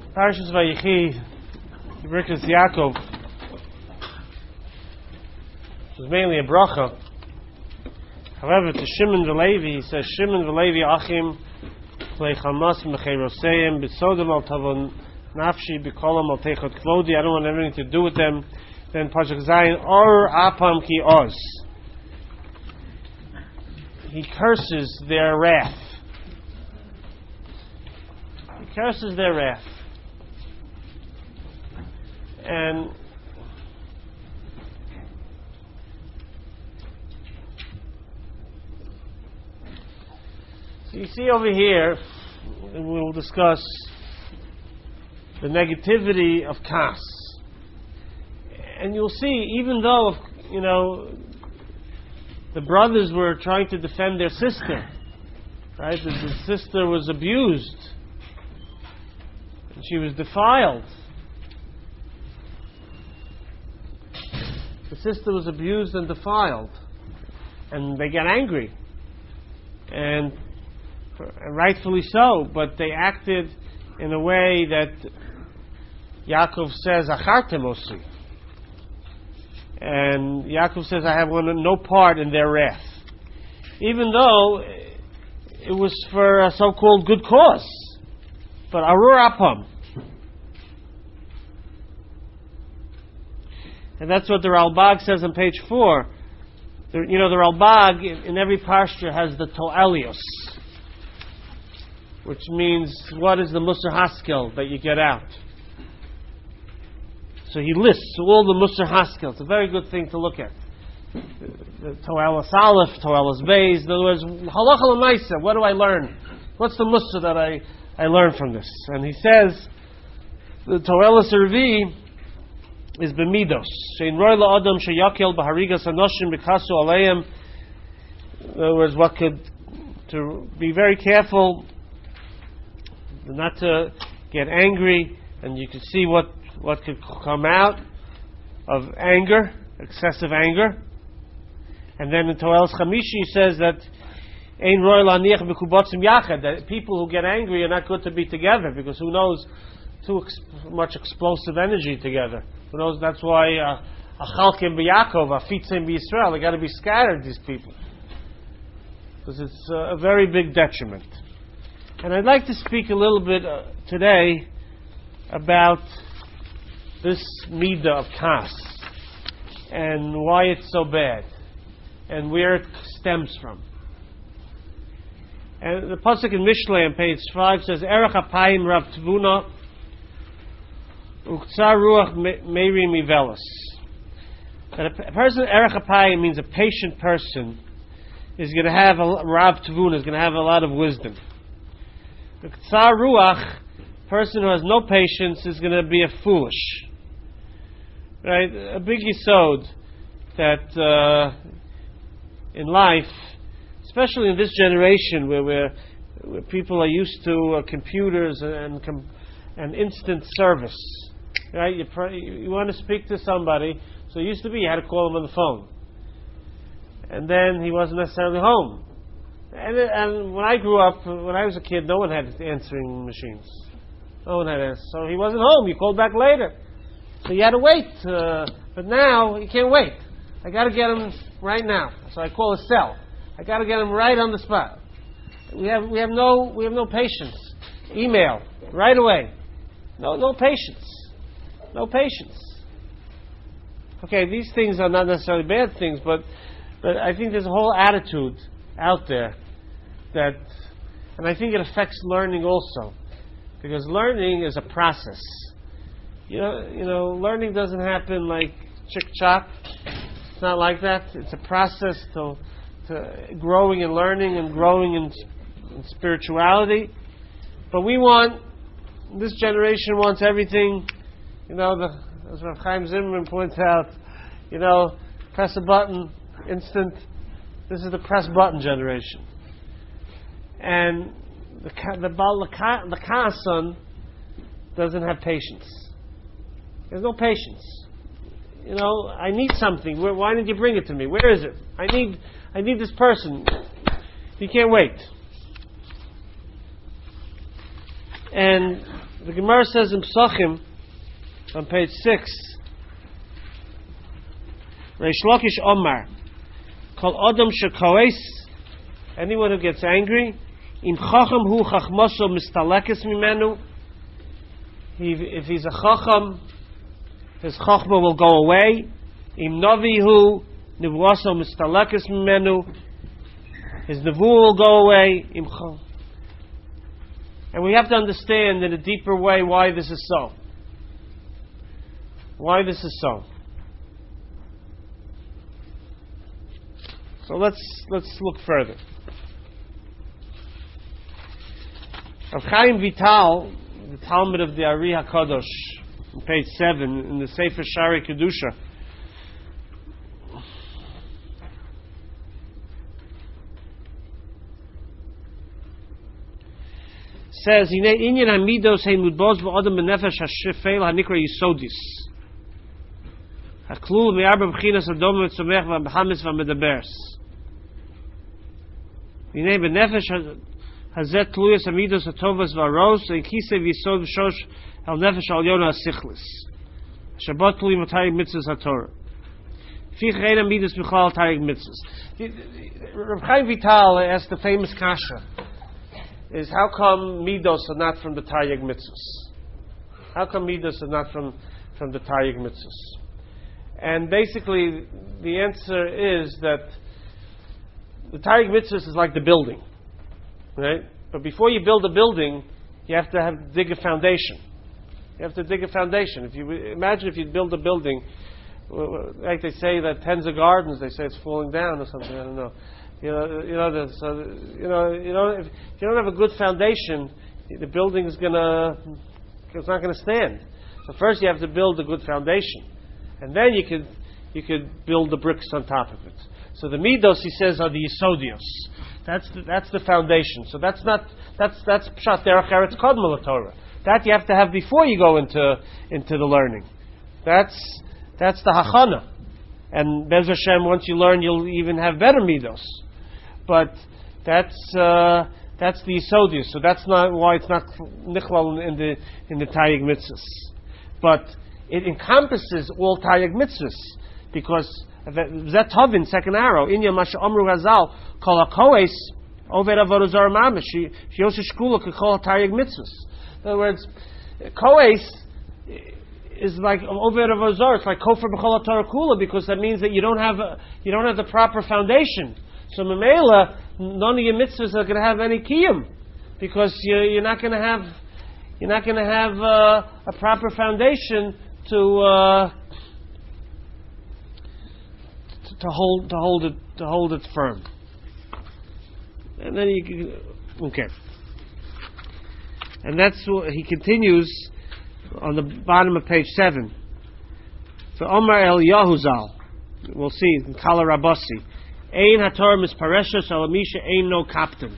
Parshas Vayechi, Birkas Yaakov, is mainly a bracha. However, to Shimon v'Levi, he says, Shimon v'Levi achim, plei chamas mecheroseim, b'sodom al tavon nafshi, b'kolam al techot kvodi, I don't want anything to do with them. Then Parshas Zayin, or apam ki oz. He curses their wrath. He curses their wrath. And so you see over here, and we'll discuss the negativity of kas. And you'll see, even though, the brothers were trying to defend their sister, right? The sister was abused. And she was defiled. The sister was abused and defiled. And they got angry. And rightfully so, but they acted in a way that Yaakov says, Achartem osi. And Yaakov says, I have no part in their wrath. Even though it was for a so-called good cause. But arur apam. And that's what the Ralbag says on page 4. The Ralbag in every parsha has the to'elios, which means what is the Musar Haskel that you get out. So he lists all the Musar Haskel. It's a very good thing to look at. The To'elas Aleph, To'elas Beis. In other words, halacha l'maisa, what do I learn? What's the Musar that I learn from this? And he says, the To'elas Revi is b'midos. Shein roy la'adam sheyakel b'harigas anoshim b'kasu aleim. In other words, to be very careful not to get angry, and you can see what could come out of anger, excessive anger. And then in To'elas Chamishi says that ein roy la'niach b'kubotzim yachad, that people who get angry are not good to be together, because who knows, too much explosive energy together. Who knows, that's why Achalkim b'Yakov, Afitzim b'Yisrael, they got to be scattered, these people. Because it's a very big detriment. And I'd like to speak a little bit today about this midah of kas, and why it's so bad, and where it stems from. And the pasuk in Mishlei on page 5 says, Erech apayim rav tvuna, uktsar ruach meiri mivelos. That a person, Erech apayim, means a patient person, is going to have a rav tvuna, is going to have a lot of wisdom. Uktsar ruach, person who has no patience, is going to be a foolish. Right? A big yisod that in life, especially in this generation where people are used to computers and instant service. Right? You want to speak to somebody, so it used to be you had to call him on the phone. And then he wasn't necessarily home. And when I grew up, when I was a kid, no one had answering machines. No one had answers. So he wasn't home. You called back later. So you had to wait. But now, you can't wait. I got to get him right now. So I call a cell. I got to get him right on the spot. We have no patience. Email right away. No patience. No patience. Okay, these things are not necessarily bad things, but I think there's a whole attitude out there that, and I think it affects learning also, because learning is a process. Learning doesn't happen like chick-chop. It's not like that. It's a process to growing and learning and growing in spirituality. But this generation wants everything, as Rav Chaim Zimmerman points out, press a button, instant. This is the press button generation. And the Kaasan doesn't have patience. There's no patience. I need something. Why didn't you bring it to me? Where is it? I need this person. You can't wait. And The Gemara says in Psachim, on page 6, Reish Lakish Omar, Kol Adam Shekoes, anyone who gets angry, Im Chacham Hu Chachmoso Mistalekes Mimenu, if he's a Chacham, his Chachma will go away. Im Navi Hu Nivwaso Mistalekes Mimenu, his Nevu will go away. And we have to understand in a deeper way why this is so. Why this is so. So let's look further. Rav Chaim Vital, the Talmud of the Ari HaKadosh, on page 7, in the Sefer Shari Kedusha, says, "Inyan hamidos heimudbos v'odem benefesh hashefel hanikra yisodis haklul me'arba b'chinas adom v'tzomech v'chamis v'medabers. Inyan benefesh hazet tluyas hamidos hatovas v'aros v'kise v'yisod v'shosh el nefesh al yona hasichlis shabbat tluy v'tayig mitzvahs haTorah fich ein hamidos b'chal tayig mitzvahs." Rav Chaim Vital asked the famous kasha, is how come midos are not from the Taryag mitzvahs? How come midos are not from the Taryag mitzvahs? And basically, the answer is that the Taryag mitzvahs is like the building, right? But before you build a building, you have to dig a foundation. You have to dig a foundation. If you imagine if you build a building, like they say that tens of gardens, they say it's falling down or something. I don't know. If you don't have a good foundation, the building it's not gonna stand. So first you have to build a good foundation, and then you could build the bricks on top of it. So the midos, he says, are the yisodios. That's the foundation. So that's pshat derech eretz kodma l'Torah. That you have to have before you go into the learning. That's the hachana. And Bez Hashem, once you learn, you'll even have better midos. But that's the yisodius. So that's not why it's not nichlal in the Taryag mitzvahs. But it encompasses all Taryag mitzvahs, because Zet Tovin, second arrow, Inya Masha Amru Hazal, Kol HaKoes Oved Avodah Zarah Mamish, Shiyosha Shkula Kol Taryag mitzvahs. In other words, Koes is like Oved Avodah Zarah. It's like Kofer B'chol HaTorah Kula, because that means that you don't have the proper foundation. So Memela, none of your mitzvahs are going to have any kiyum, because you're not going to have a proper foundation to hold it firm. And then and that's what he continues on the bottom of page 7. So Omar El Yahuzal, we'll see in Kala Rabasi. Ein haTorah mispareshus alamisha ein no kapten.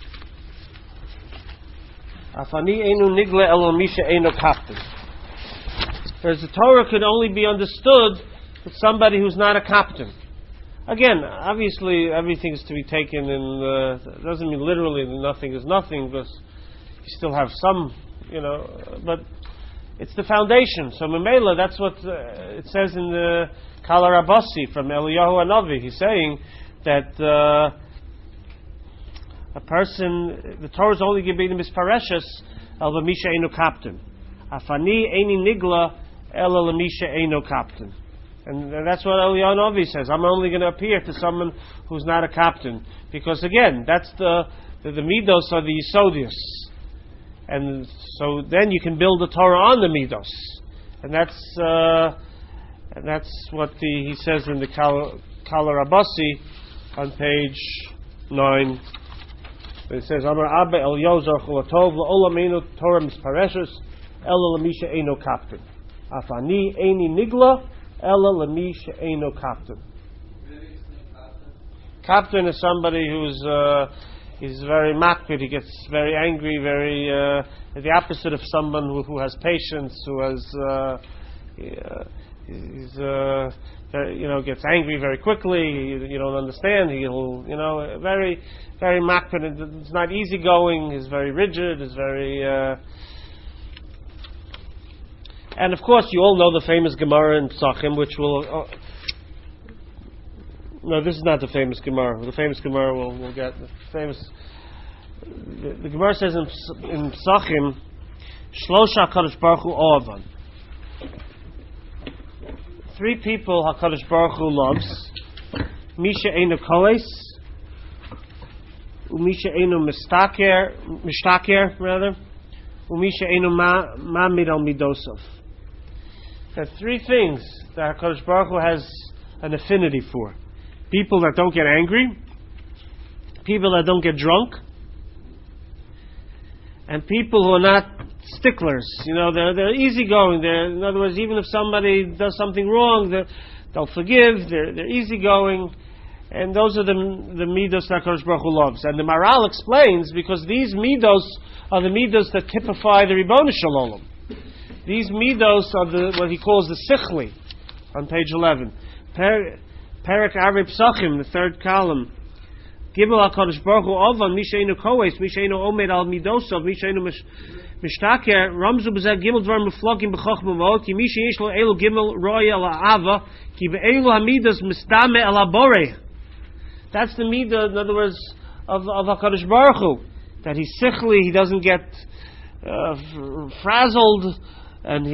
Afani einu nigle alamisha ein no kapten. Whereas the Torah could only be understood with somebody who's not a captain. Again, obviously everything is to be taken in. It doesn't mean literally that nothing is nothing, because you still have some, but it's the foundation. So Memela, that's what it says in the Kala Rabasi from Eliyahu Hanavi. He's saying that a person, the Torah is only giving him his parashas el b'misha eino kapten. Afani eini nigla el l'misha eino kapten. And that's what Eliyahu Hanavi says. I'm only going to appear to someone who's not a captain, because again, that's the midos are the yisodius. And so then you can build the Torah on the midos, and that's what he says in the Kala Rabasi on page 9. It says, "Amar Abba El Yozar Chulatov LaOlamenu Torah Mispareshus Ela Lamisha Eino Kapten Afani Eini Nigla Ela Lamisha Eino Kapten." Captain is somebody who's he's very makpid. He gets very angry, very the opposite of someone who has patience, who has gets angry very quickly. You don't understand. He'll very very makpid. It's not easygoing. He's very rigid. He's very And of course, you all know the famous Gemara in Psachim, which will. No, this is not the famous Gemara. The famous Gemara we'll get. The famous. The Gemara says in Psachim, Shlosha HaKadosh Baruch Hu Oavan. 3 people HaKadosh Baruch Hu loves. Misha Eino Koes, Umisha Eino Mishtaker, rather, Umisha Eino Ma'amid al Midosov. There are 3 things that HaKadosh Baruch Hu has an affinity for. People that don't get angry, people that don't get drunk, and people who are not sticklers. You know, they're easygoing. In other words, even if somebody does something wrong, they'll forgive. They're easygoing, and those are the midos that HaKadosh Baruch Hu loves. And the Maral explains, because these midos are the midos that typify the Ribono Shel Olam. These midos are what he calls the sichli, on page 11. Perek Arei Psachim, the 3rd column. Gimel HaKadosh Baruch Hu Ovan, Misha Eino Koes, Misha Eino Omed al Midosov, Misha Eino Mishtaker, Ramzu B'zeh Gimel Dvar Muflogim B'chochma Ma'od, Ki Misha Yesh Lo Elu Gimel Roy Al Ha'ava, Ki Be'elu HaMidas Mistame El HaBorei. That's the midah, in other words, of HaKadosh Baruch Hu, that he's sichli, he doesn't get frazzled, and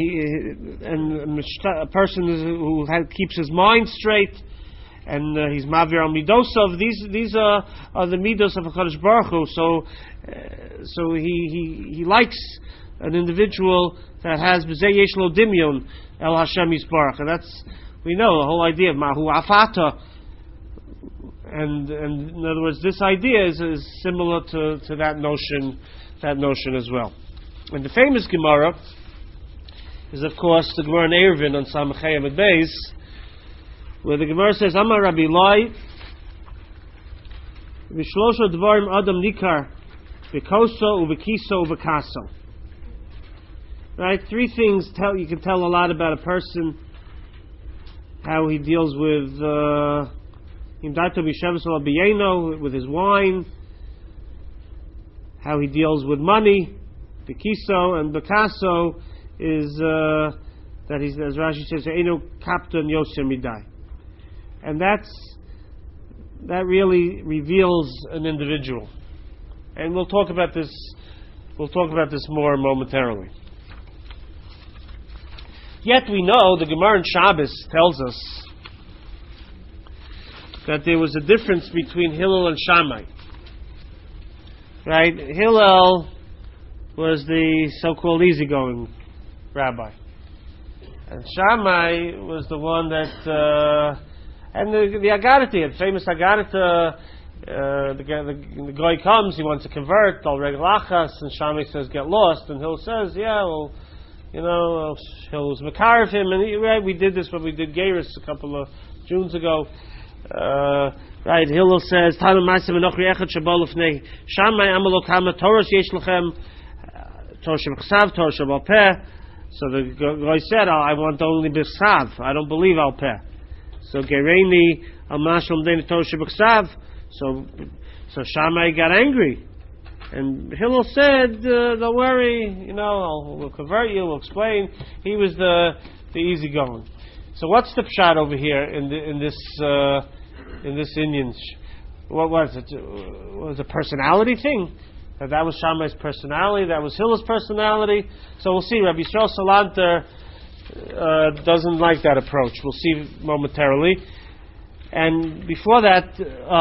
a person who keeps his mind straight, and he's mavir al midosov. These are the midos of HaKadosh Baruch Hu. So he likes an individual that has b'zeh yesh lo dimyon el Hashem Yisbarach, and that's, we know the whole idea of mahu afata. And in other words, this idea is similar to that notion as well. And the famous Gemara is, of course, the Gemara in Eruvin on Samachay Amud Beis, where the Gemara says, Amar Rabbi Lai, V'shlosha dvarim adam nikar, v'koso, u'v'kiso, u'v'kaso. Right? 3 things you can tell a lot about a person, how he deals with with his wine, how he deals with money, v'kiso, and v'kaso is that he's, as Rashi says, Eino kapton yoser midai. And that really reveals an individual. And we'll talk about this more momentarily. Yet we know the Gemara in Shabbos tells us that there was a difference between Hillel and Shammai. Right? Hillel was the so-called easygoing rabbi, and Shammai was the one that and the Agarita, the famous Agarita, the guy comes, he wants to convert, al regel achas, and Shammai says get lost, and Hillel says, yeah, well, you know, Hillel was makar of him, and we did this when we did Geiris a couple of Junes ago. Right, Hillel says, Tanu Ma'aseh V'nochri Echad Shabal Lefnei Shammai Amalok Hama Torah Yesh Lechem Torah Shebchsav Torah Shebal Peh. So the guy said, I want only B'chsav, I don't believe Al Peh. So Gereini Al Mashal Mdei Torah Shebchsav. So Shammai got angry, and Hillel said, don't worry, you know, we'll convert you, we'll explain. He was the easygoing. So what's the pshat over here in this Indian? What was it? Was it a personality thing? That was Shammai's personality. That was Hillel's personality. So we'll see. Rabbi Yisrael Salanter doesn't like that approach. We'll see momentarily. And before that,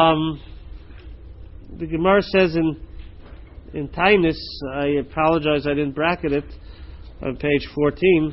the Gemara says in Tainus, I apologize, I didn't bracket it, on page 14.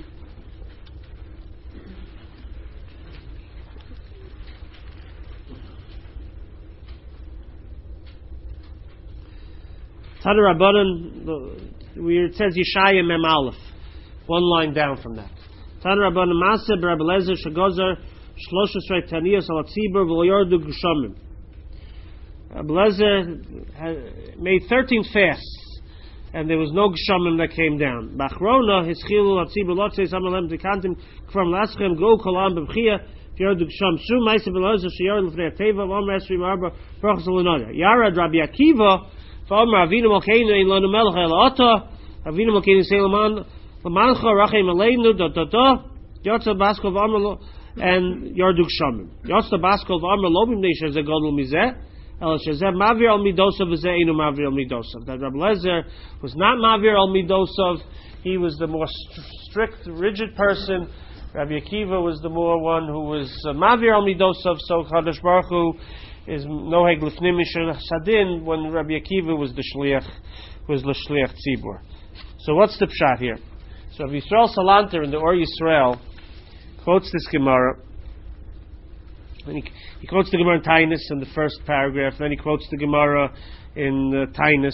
Tana Rabbanan, where it says Yeshaya Mem Aleph, one line down from that. Tana Rabbanan Maseh Rabbi Lezer Shagozar Shloshes Taniyos Al Tzibur V'Yordu Gushamim. Rabbi Lezer made 13 fasts, and there was no Gushamim that came down. Bachrona Hischilu Al Tzibur Lotzei Samalem Dekantim Kfam Laschem Go Kolam B'Chia V'Yordu Gusham Su Ma'aseh Rabbi Lezer Sheyar L'Fnei Teva V'Om Esri Marba Brachos L'Noda Yarad Rabbi Akiva Avinu Malkeinu Ein Lanu Melech El Ata Avinu Malkeinu Seilaman L'mancha rachem aleinu yotza baskol v'amar and yarduk shamim. Yotza baskol v'amar lo b'mnei shezeh gadol mizeh el shezeh mavir al midosav v'zeh einu mavir al midosav. That Rabbi Lezer was not mavir al midosav. He was the more strict, rigid person. Rabbi Akiva was the more one who was mavir al midosav. So Kadosh Baruch Hu is noheg lifnim mishal sadin when Rabbi Akiva was the shliach tzibur. So what's the pshat here? So Rabbi Yisrael Salanter in the Or Yisrael quotes this Gemara. And he quotes the Gemara in Tainus in the first paragraph. Then he quotes the Gemara in Tainus.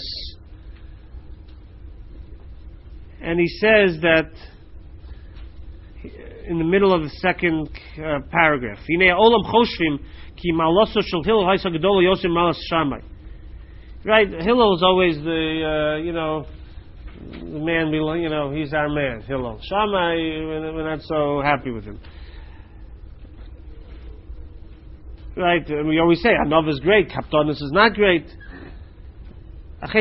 And he says that in the middle of the second paragraph, right, Hillel is always the the man, he's our man, Hillel. Shammai, we're not so happy with him. Right, we always say, Hanav is great, Kaptonus is not great. What's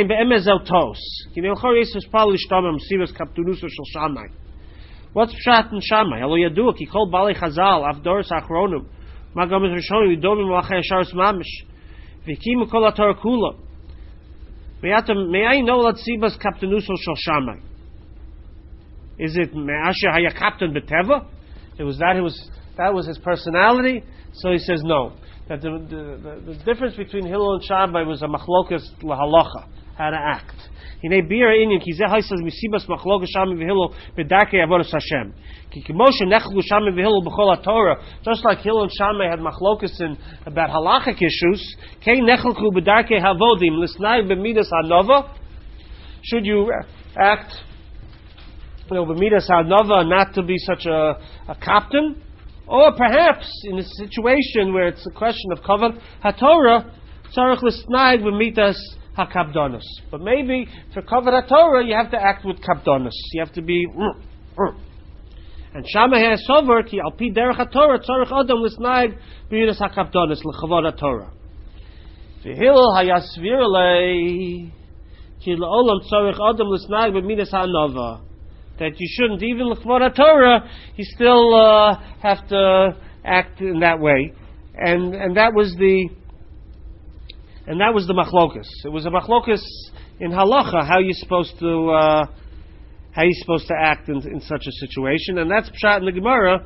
pshat in Shammai? Elo yadua ki kol balei chazal afdoris achronum magamis rishonim yidovim v'achei sharis mamish v'kimu kol haTorah kula. May I know that sibas kaptenuso shel Shammai? Is it me'asher haya kapten beteva? That was his personality. So he says no. That the difference between Hillel and Shammai was a machlokas lahalacha, how to act. Hinei bira inyan ki zeh haisas misibas machlokas Shammai v'Hillel b'darkei avodas Hashem. Ki k'moshe nechlu Shammai v'Hillel b'chol haTorah. Just like Hillel and Shammai had machlokas about halachic issues, kei nechlu b'darkei havodim l'snai b'midas hanova. Should you act, b'midas hanova, not to be such a captain? Or perhaps in a situation where it's a question of kavod haTorah, tzarich l'snai b'midas hakabdonos. But maybe for kavod haTorah you have to act with kabdonos. You have to be. And Shammai has sover ki al pi derech haTorah tzarich adam l'snai b'midas hakabdonos l'chavod haTorah. V'Hillel hayasvir lei ki l'olam tzarich adam l'snai b'midas hanova. That you shouldn't, even l'chvod haTorah, you still have to act in that way, and that was the machlokas. It was a machlokas in halacha how you're supposed to act in such a situation, and that's pshat in the Gemara.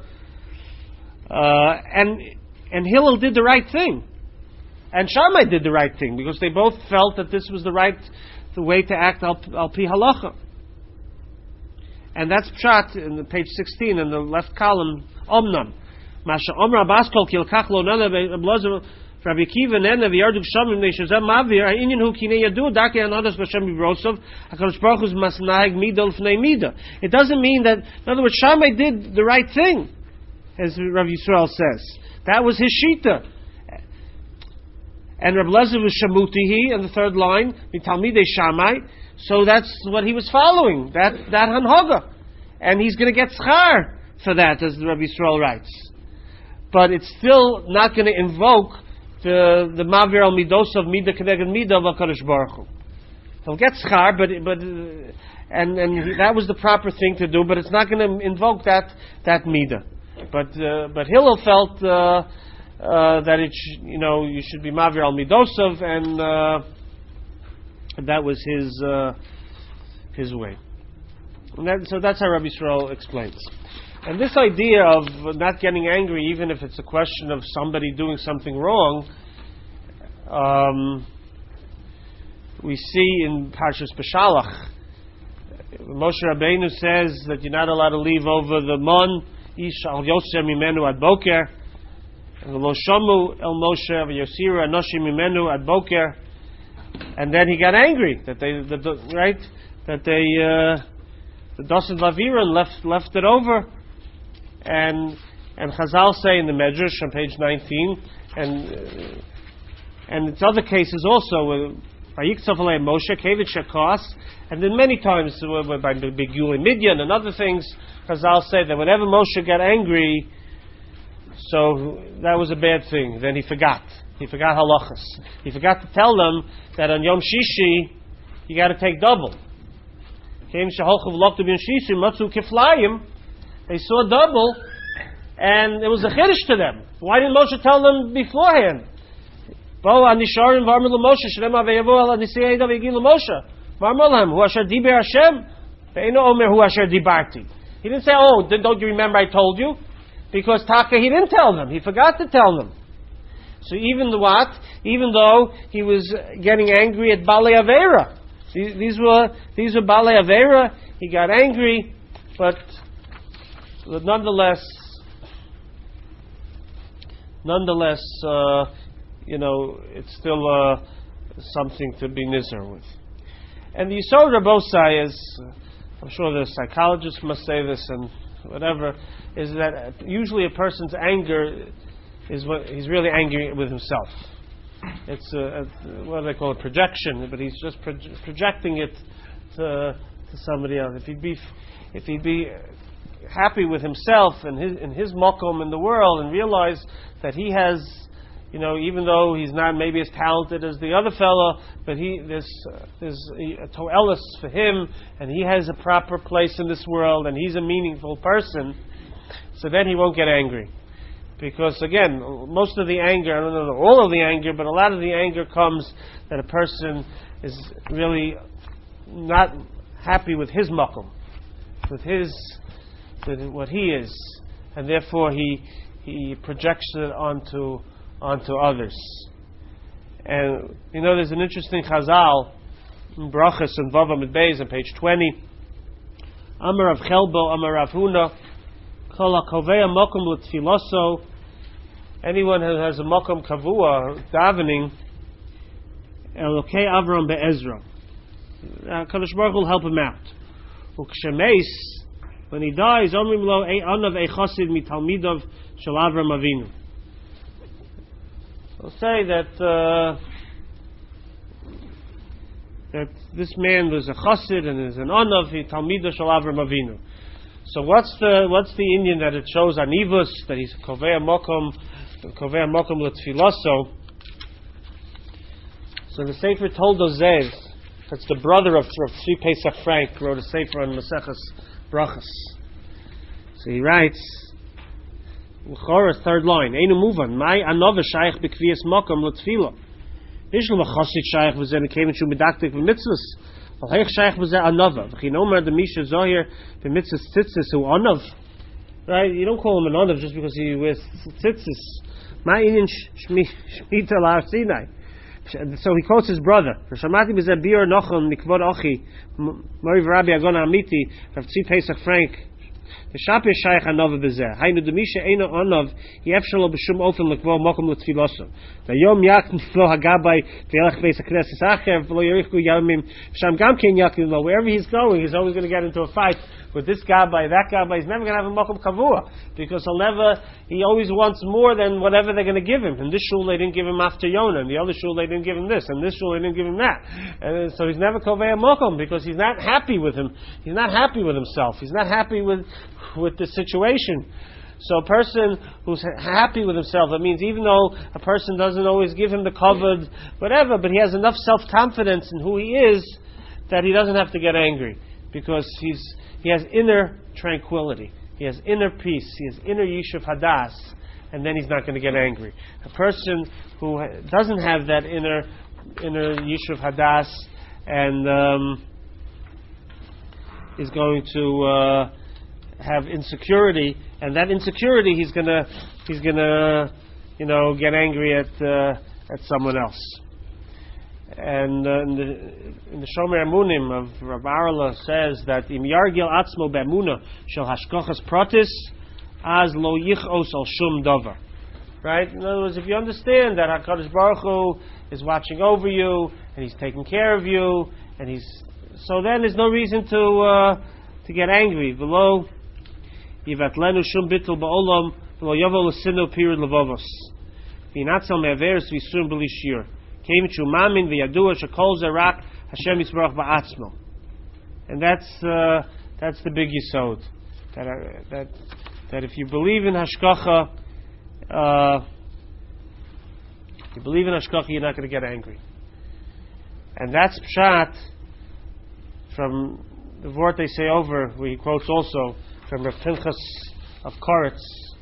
And Hillel did the right thing, and Shammai did the right thing because they both felt that this was the way to act al pi halacha. And that's pshat in page 16 in the left column. Omnam, Masha Omra Baskol Kilkach Lo Nana Blazer Rabbi Akiva Nana V'Yarduk Shamim Neishazem Mavir Inyan Hu Kinei Yadu Dake Anadas B'Shem Yibrosov HaKadosh Baruch Hu's Masnaheg Mida L'Fnei Mida. It doesn't mean that, in other words, Shammai did the right thing, as Rabbi Yisrael says. That was his shita. And Rabbi Lezer was Shamutihi in the third line, Mitalmidei Shammai. So that's what he was following, that hanhaga. And he's going to get schar for that, as the Rabbi Yisrael writes. But it's still not going to invoke the Mavir al Midosav Mida Keneged Mida of HaKadosh Baruch Hu. He'll get schar, but that was the proper thing to do, but it's not going to invoke that Mida. But Hillel felt that you should be Mavir al Midosav, and that was his way. So that's how Rabbi Yisrael explains. And this idea of not getting angry, even if it's a question of somebody doing something wrong, we see in Parshas Beshalach, Moshe Rabbeinu says that you're not allowed to leave over the mon ish al yosher mimenu ad boker, and lo shamu el Moshe v'yosiru anoshim mimenu ad boker. And then he got angry that the Dosan Laviran left it over, and Chazal say in the Medrash on page 19, and it's other cases also. Vayiktzov alei Moshe kevit shekos, and then many times by Beguli Midian and other things, Chazal say that whenever Moshe got angry, so that was a bad thing. Then he forgot. He forgot halachas. He forgot to tell them that on Yom Shishi you got to take double. They saw double, and it was a chiddush to them. Why didn't Moshe tell them beforehand? He didn't say, oh, don't you remember I told you? Because Taka, he didn't tell them. He forgot to tell them. So even though he was getting angry at Balei Avera. These were Balei Avera. He got angry, but nonetheless, it's still something to be nizar with. And the Yisod Rabbosai is, I'm sure the psychologists must say this and whatever, is that usually a person's anger is what he's really angry with himself. It's what do they call it, projection, but he's just projecting it to somebody else. If he'd be happy with himself and in his makom in the world, and realize that he has, even though he's not maybe as talented as the other fellow, but there's a to'elis for him, and he has a proper place in this world, and he's a meaningful person, so then he won't get angry. Because again, most of the anger, I don't know all of the anger, but a lot of the anger comes that a person is really not happy with his makom, with what he is, and therefore he projects it onto others. And there's an interesting chazal in Brachas and Vav Amid Beis on page 20. Amar Rav Chelbo, Amar Rav Huna, Kol hakovei makom l'tfiloso. Anyone who has a makom kavua davening, Elokei Avram be'Ezra, Kadosh Baruch Hu will help him out. Ukshemeis, when he dies, Omrim lo anav echasid mitalmidav shel Avram Avinu. They'll say that this man was a chassid and is an anav, he talmidah shel Avram Avinu. So what's the Indian that it shows anivus, that he's kovei makom l'tfiloso? So the Sefer Toldozev, that's the brother of Tzvi Pesach Frank, wrote a Sefer on Maseches Brachas. So he writes, L'chora, third line, Einu muvan, my anova shaykh b'kviyas makom l'tfilo. Ishlu v'chasid shaykh v'zeh nekeven shu medaktik v'mitzvus. V'cheich shaykh v'zeh anova. V'chinomer the misha zohir v'mitzvus tzitzis hu anov. Right? You don't call him an anov just because he wears tzitzis. Ma inin shmita la'ar Sinai. So he quotes his brother. Shamati b'zeh bior nochon nikvod ochi Mori v'Rabbi Agon Amiti Rav Tzvi Pesach Frank. The Shapir Shaykh Anova Bezeh. Haynu Demisha Eino Anov Yefshalo B'Shum Ofen L'Kvo Mokom L'Tfiloso. The Yom Yak Niflo Hagabay V'Yelech Beis HaKnesses Acher V'Lo Yerichu Yamim Sham Gam Ken Yak Niflo. Wherever he's going, he's always going to get into a fight with this Gabay, that Gabay. He's never going to have a Mokom Kavua, because he always wants more than whatever they're going to give him. In this shul they didn't give him after Yonah, in the other shul they didn't give him this, and this shul they didn't give him that. And so he's never Kovei Mokom, because he's not happy with him. He's not happy with himself. He's not happy with the situation. So a person who's happy with himself, that means even though a person doesn't always give him the covered whatever, but he has enough self-confidence in who he is that he doesn't have to get angry, because he has inner tranquility, he has inner peace, he has inner yishuv hadas, and then he's not going to get angry. A person who doesn't have that inner yishuv hadas and is going to have insecurity, and that insecurity he's gonna get angry at someone else. And in the Shomer Amunim of Rav Arla says that im yargil atzmo be'amuna shel hashkochas pratis az lo yichos al shum davar. Right? In other words, if you understand that HaKadosh Baruch Hu is watching over you and He's taking care of you, and so then there's no reason to get angry. V'lo yivatlenu shum bittul ba'olam v'lo yavo l'sinu pirid levovos v'inatzal me'averes v'yisurim b'li shir came to mamin v'yadua shekol zerak Hashem yisbarach ba'atzmo. And that's the big yisod, that if you believe in hashkacha, you're not going to get angry. And that's pshat from the word they say over, he quotes also from Rav Pinchas of Koretz.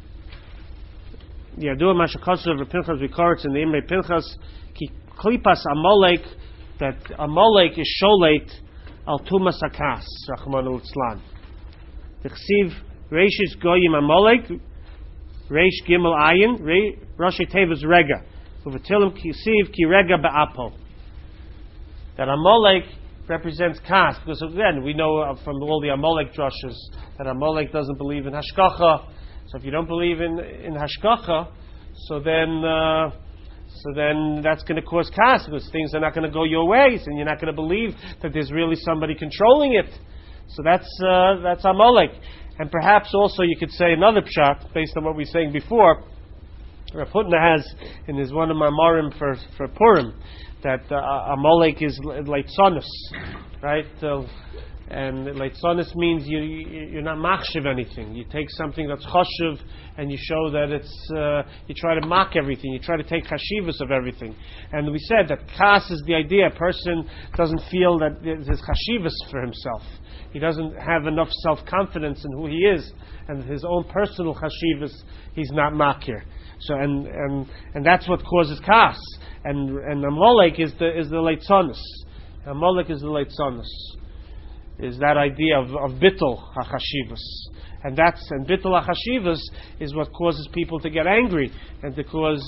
Yadua Mashakasu of Rav Pinchas of Koretz in the Imrei Pinchas, Ki Klipas Amalek, that Amalek is Sholeit al Tumas Akas, Rachmanu Litzlan. T'chsiv Reishis Goyim Amalek, Reish Gimel Ayin, Rashi Tevis Rega, Uvatilim Kisiv Ki Rega Ba'apo. That Amalek represents Kas, because again, we know from all the Amalek drushes that Amalek doesn't believe in Hashkacha. So if you don't believe in Hashkacha, so then that's going to cause Kas, because things are not going to go your ways, and you're not going to believe that there's really somebody controlling it. So that's Amalek. And perhaps also you could say another pshat, based on what we were saying before, Rav Hutner has in his one of my Marim for Purim, that Amalek is Leitzonis, right? And Leitzonis means you're not machshiv anything. You take something that's choshev and you show that it's, you try to mock everything. You try to take chashivas of everything. And we said that kas is the idea. A person doesn't feel that there's chashivas for himself. He doesn't have enough self-confidence in who he is and his own personal chashivas. He's not makir. So and that's what causes kas. And Amalek is the leitzonis. Amalek is the leitzonis. Is that idea of bittul hachashivas, and bittul hachashivas is what causes people to get angry and to cause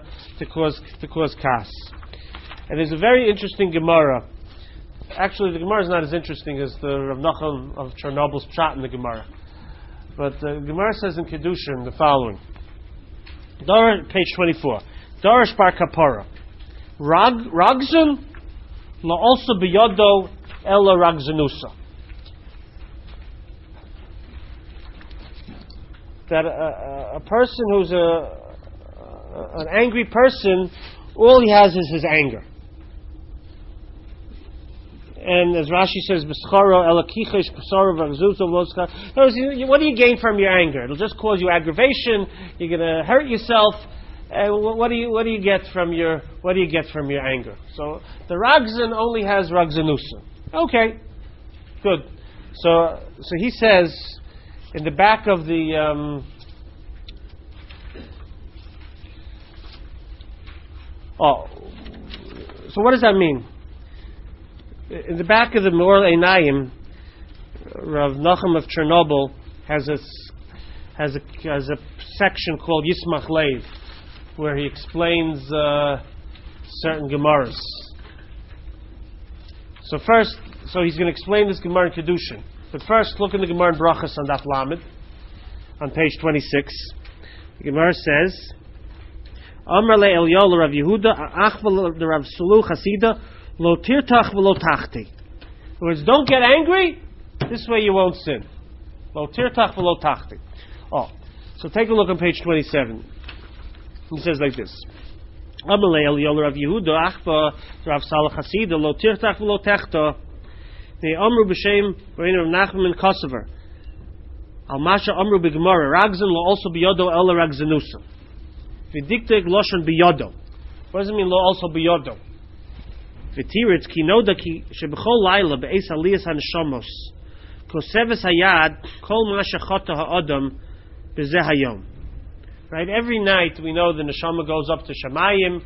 kas. And there's a very interesting Gemara. Actually, the Gemara is not as interesting as the Rav Nachum of Chernobyl's pshat in the Gemara, but the Gemara says in Kedushin the following: page 24, Darash bar kapara, ragzun la also biyodo ella ragzanusa. That a person who's an angry person, all he has is his anger. And as Rashi says, what do you gain from your anger? It'll just cause you aggravation. You're going to hurt yourself. What do you get from your anger? So the ragzan only has ragzanusa. Okay, good. So he says in the back of the so what does that mean? In the back of the Me'or Einayim, Rav Nachum of Chernobyl has a section called Yismach Leiv, where he explains certain Gemaras. So he's going to explain this Gemara in Kedushin. But first, look in the Gemara in Brachas on Daf Lamed, on page 26. The Gemara says, Amar le Eliyahu Rav Yehuda, Achval Rav Sulu Chasida, Lo tirtach v'lo tachti. In other words, don't get angry, this way you won't sin. Lo tirtach v'lo tachti. So take a look on page 27. He says like this. Amar le Eliyahu Rav Yehuda, Achval Rav Sulu Chasida, Lo tirtach v'lo techta. The Amru b'shem Rav Nachman in Kosover. Al Masha Amru b'Gemara. Ragzan lo also biyodo ela ragzanusa. V'diktek loshon biyodo. What does it mean lo also biyodo? V'tiritz ki noda ki shebechol laila be'es aliyas haneshamos koseves hayad kol masha chata ha'adam b'zeh hayom. Right? Every night we know the neshama goes up to Shamayim,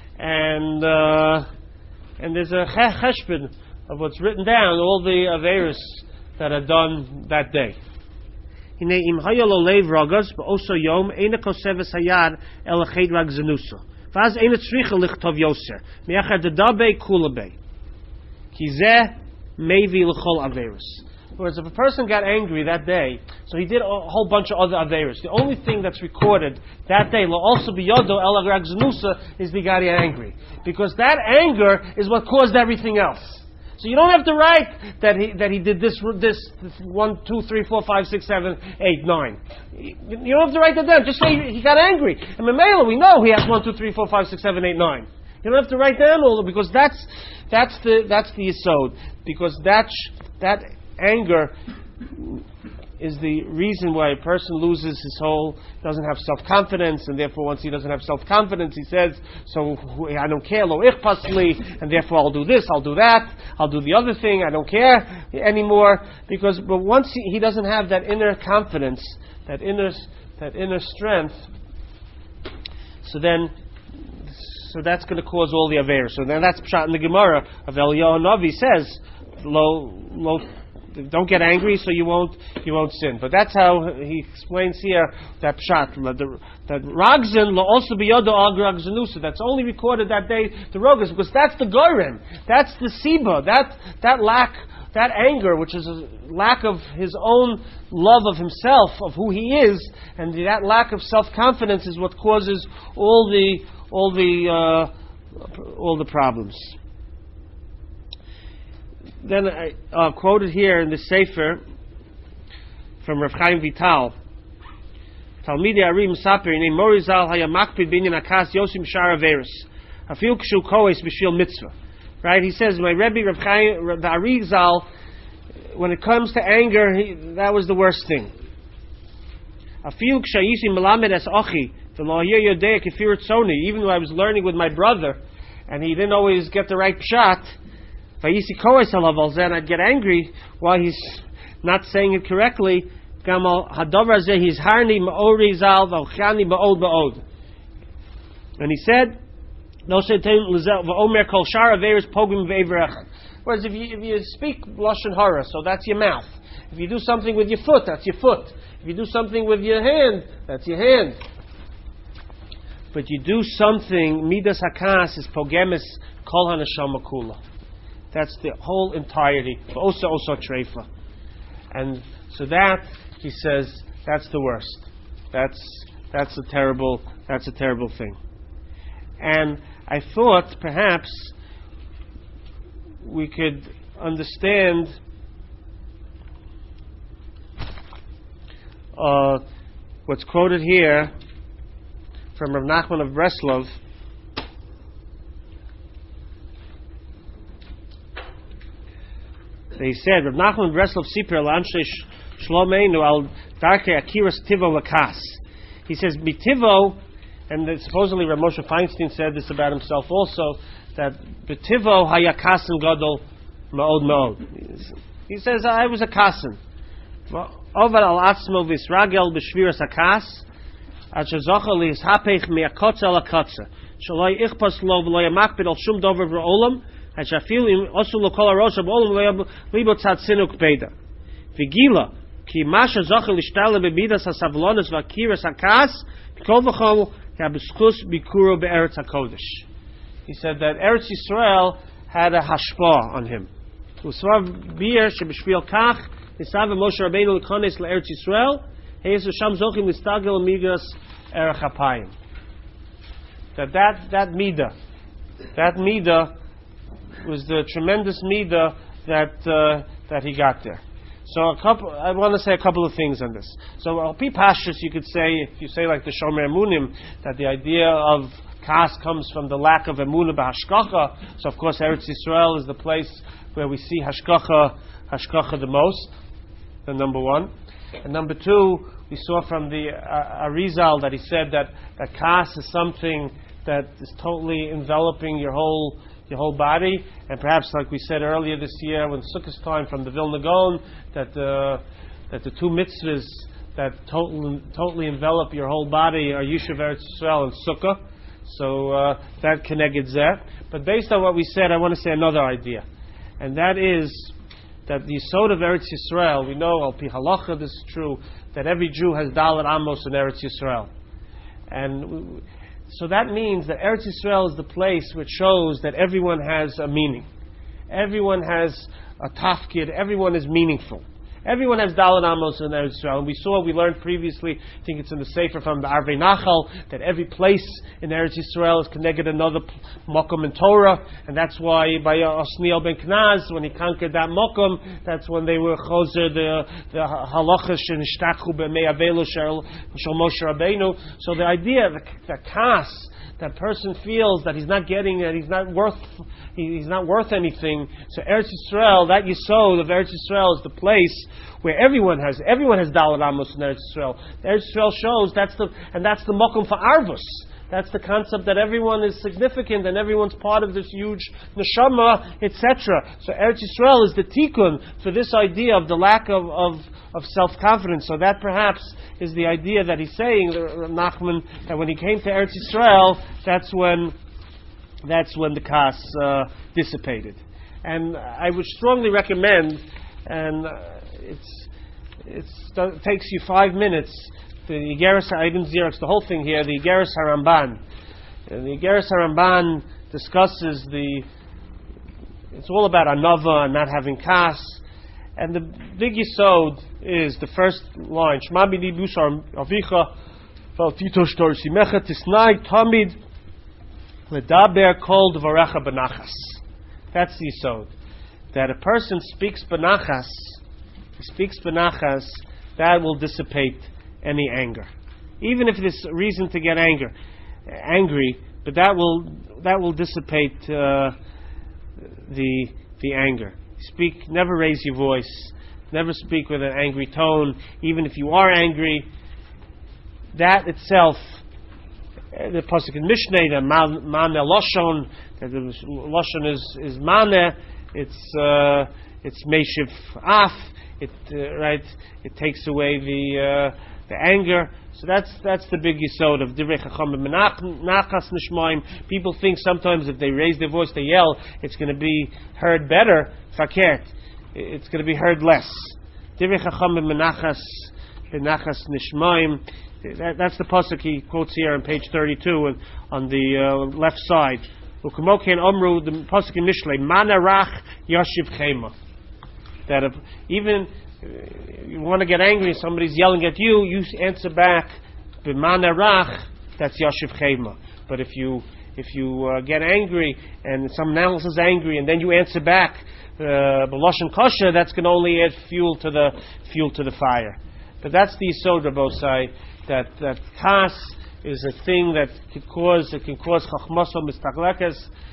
and there's a cheshbon of what's written down, all the averis that are done that day. Hine im hayalo leiv ragas ba'oso yom eina koseves hayad el ached ragzanusa. Vaz eina tzricha lichtov yoser me'achar dedabe kulabe ki zeh mevi l'chol averis. Whereas if a person got angry that day, so he did a whole bunch of other averis. The only thing that's recorded that day, lo also biyodo el ragzanusa, is the got angry, because that anger is what caused everything else. So you don't have to write that he did this 1, 2, 3, 4, 5, 6, 7, 8, 9. You don't have to write that down. Just say he got angry. And Mamela, we know he has 1, 2, 3, 4, 5, 6, 7, 8, 9. You don't have to write down all of it, because that's the yesod. Because that anger the reason why a person loses his whole, doesn't have self-confidence, and therefore once he doesn't have self-confidence, he says, so I don't care, lo ichpas li, and therefore I'll do this, I'll do that, I'll do the other thing, I don't care anymore, but once he doesn't have that inner confidence, that inner strength, so that's going to cause all the aveir. So then that's pshat in the Gemara of Eliyahu Navi says, don't get angry so you won't sin. But that's how he explains here that pshat, that ragzin will also be yodo ag ragzanusa. That's only recorded that day, the rogas, because that's the gorim, that's the siba, that lack, that anger, which is a lack of his own love of himself, of who he is, and that lack of self-confidence is what causes all the problems. Then I quoted here in the Sefer from Rav Chaim Vital. Talmidei Ari Mesaper named Morizal Hayamakpid Binyan Akas Yosim Shar Averis Afil Kshu Koes B'Shil Mitzvah. Right? He says my Rebbe Rav Chaim the Ari Zal, when it comes to anger, that was the worst thing. Afil Kshayisim Melamed Es Ochi V'Lo Yeh Yodei Kefir Tzoni. Even though I was learning with my brother, and he didn't always get the right pshat. Vayisi koes alav al zeh, and I'd get angry while he's not saying it correctly. Gamal hadavar zeh hizharni ma'ori zal v'chani ba'od ba'od. And he said, "No shetem lezel v'omer kol shar averis pogim ve'everechad." Whereas if you speak lashon hara, so that's your mouth. If you do something with your foot, that's your foot. If you do something with your hand, that's your hand. But you do something, midas hakas is pogemis kol hanashama kula. That's the whole entirety. Also treifa. And so that, he says, that's the worst. That's a terrible thing. And I thought perhaps we could understand what's quoted here from Rav Nachman of Breslov. They said, Rav Nachman of Breslov Siper Lanshe Shlomeinu al Darke Akiras Tivo Lakas. He says, Bitivo, and supposedly Rav Moshe Feinstein said this about himself also, that Bitivo Hayakasim Gadol Ma'od Ma'od. He says, I was a kasim. Ovar al Atzmo Visragel B'Shviras Hakas. Achazocha lihapech me'akotza lakotza. Shaloi ichpas lo v'lo yamakbid al shum dover v'olam. Hashafil osu lo kol harosha v'olam libo tzad sinuk beda. V'gila ki masha zocha lishtale bebidas hasavlonis v'akiras hakas kol v'chol k'abischus bikuro be'eretz hakodesh. He said that Eretz Yisrael had a hashpah on him. Usvav bir sheb'shvil kach nisav Moshe Rabbeinu l'kones l'Eretz Yisrael. That midah was the tremendous midah that he got there. So I want to say a couple of things on this. So al pi pashtus, you could say, if you say like the Shomer Emunim, that the idea of kas comes from the lack of emunah b'hashkacha. So of course Eretz Yisrael is the place where we see hashkacha the most. The number one. And number two, we saw from the Arizal that he said that kas is something that is totally enveloping your whole body, and perhaps like we said earlier this year when Sukkot time from the Vilna Gaon, that the two mitzvahs that totally envelop your whole body are Yishuv Eretz Yisrael and Sukkah. So that connected that. But based on what we said, I want to say another idea, and that is that the Yisod of Eretz Yisrael, we know, al pi halacha, this is true, that every Jew has Dalet Amos in Eretz Yisrael. And so that means that Eretz Yisrael is the place which shows that everyone has a meaning. Everyone has a tafkid, everyone is meaningful. Everyone has Dalet Amos in Eretz Yisrael. And we learned previously, I think it's in the Sefer from the Arvei Nachal, that every place in Eretz Yisrael is connected to another Mokum in Torah, and that's why by Osniel ben Knaz, when he conquered that Mokum, that's when they were choser the halachas and ishtachu b'mei avelu shel Moshe Rabbeinu. So the idea that kas, that person feels that he's not getting it, he's not worth anything. So Eretz Yisrael, that Yisod of Eretz Yisrael is the place where everyone has Daled Amos in Eretz Yisrael. Eretz Yisrael shows that's the Mokum for Arvus. That's the concept that everyone is significant and everyone's part of this huge neshama, etc. So Eretz Yisrael is the tikkun for this idea of the lack of self-confidence. So that perhaps is the idea that he's saying, Nachman, that when he came to Eretz Yisrael, that's when the kas dissipated. And I would strongly recommend, and it takes you 5 minutes, the Igeres Ibn Xerox, the whole thing here, the Igeres HaRamban. And the Igeres HaRamban discusses it's all about anava and not having kas. And the big yisod is the first line, Shema b'li busar avicha val tito shtor simecha tisnai tamid ledaber kol dvarecha benachas. That's the yisod. That a person speaks benachas, that will dissipate any anger. Even if there's reason to get angry, but that will dissipate the anger. Speak, never raise your voice, never speak with an angry tone, even if you are angry. That itself, the pasuk in Mishneh, the maneh loshon, that the loshon is maneh, it's meishiv af, it takes away the anger. So that's the big yisod of divrei chachamim nachas nishmaim. People think sometimes if they raise their voice, they yell, it's going to be heard better. Fakert, it's going to be heard less. Divrei chachamim nachas nishmaim. That's the pasuk he quotes here on page 32 and on the left side. U'kamoken omru, the pasuk in Mishlei, manarach yashiv chema. That if even you want to get angry, somebody's yelling at you, you answer back, b'manarach, that's yashiv chema. But if you get angry and someone else is angry and then you answer back, b'loshen kosher, that's going to only add fuel to the fire. But that's the yisod Rabbosai, that kas is a thing that can cause chachmaso mistaglekas,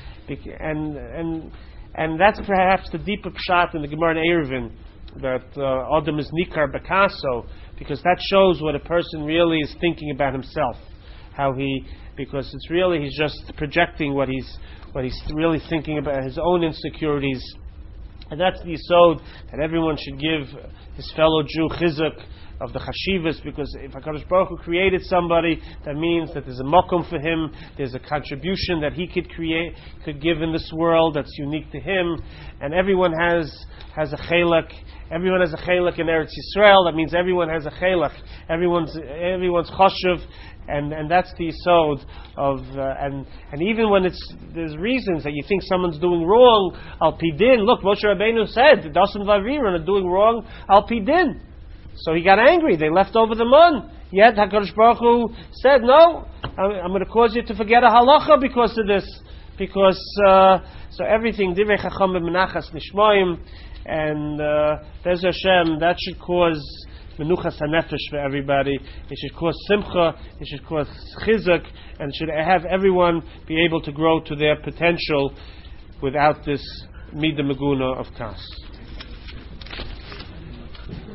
and that's perhaps the deeper pshat in the Gemara in Eruvin, that Adam is nikar bekaso, because that shows what a person really is thinking about himself, because it's really he's just projecting what he's really thinking about, his own insecurities, and that's the yisod that everyone should give his fellow Jew chizuk of the chashivas, because if HaKadosh Baruch Hu created somebody, that means that there's a makom for him, there's a contribution that he could give in this world that's unique to him, and everyone has a chelak. Everyone has a chelak in Eretz Yisrael. That means everyone has a chelak. Everyone's chashuv, and that's the yisod of and even when there's reasons that you think someone's doing wrong, al pidin. Look, Moshe Rabbeinu said, Dasan v'Aviran are doing wrong, al pidin. So he got angry. They left over the mun. Yet HaKadosh Baruch Hu said, no, I'm going to cause you to forget a halacha because of this. Because so everything divrei chachamim menachas nishmoim, and Bez Hashem, that should cause menuchas hanefesh for everybody. It should cause simcha. It should cause chizuk, and it should have everyone be able to grow to their potential without this midah meguna of kas.